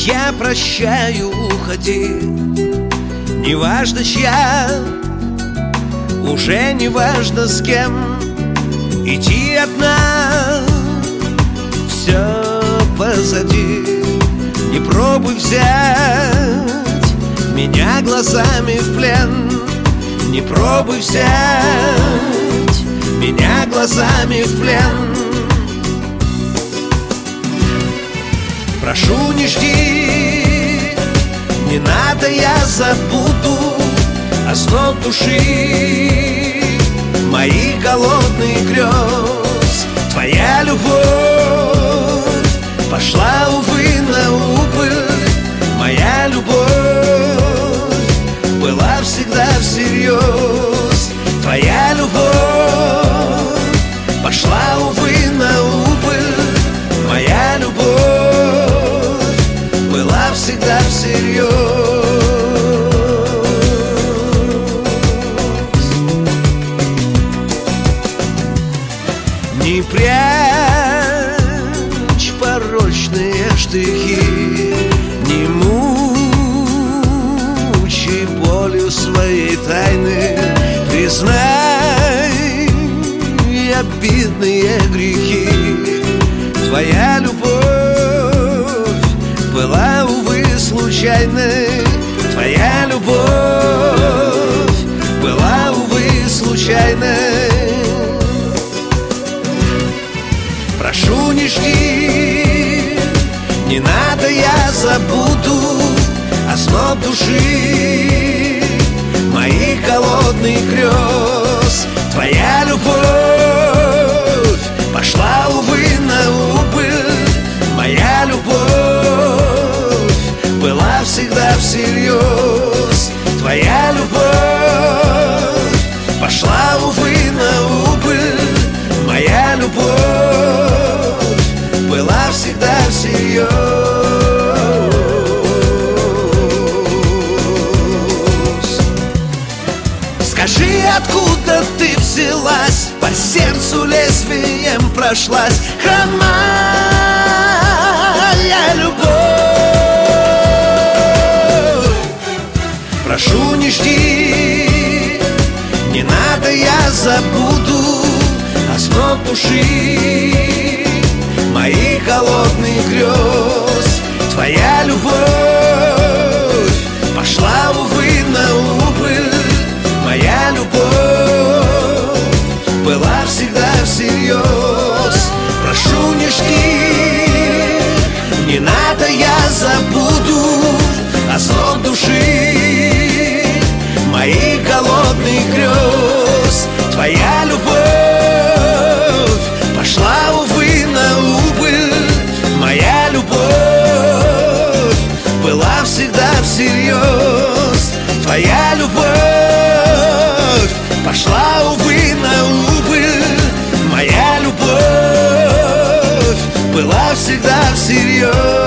Я прощаю, уходи. Неважно чья, уже неважно с кем. Идти одна, все позади. Не пробуй взять меня глазами в плен. Не пробуй взять меня глазами в плен. Прошу, не жди, не надо, я забуду озноб души, моих голодных грез. Твоя любовь пошла, увы, на убыль. Моя любовь была всегда всерьез. Твоя любовь пошла, увы, на убыль. Моя любовь была всегда всерьез. Не прячь порочные штрихи, не мучай болью своей тайны. Признай обидные грехи. Твоя любовь была, увы, случайной. Твоя любовь была, увы, случайной. Прошу, не жди, не надо, я забуду озноб души, моих голодных грез. Твоя любовь пошла, увы, на убыль. Моя любовь была всегда всерьез. Твоя любовь пошла, увы, на убыль. Моя любовь была всегда всерьез. Скажи, откуда ты взялась? По сердцу лезвием прошлась хромая любовь. Прошу, не жди, не надо, я забуду озноб души, моих голодных грез. Твоя любовь пошла, увы, на убыль. Моя любовь была всегда всерьез. Прошу, не жди, не надо, я забуду озноб души, моих голодных грез. Твоя любовь пошла, увы, на убыль. Моя любовь была всегда всерьез. Твоя любовь пошла, увы, на убыль. Моя любовь была всегда всерьез.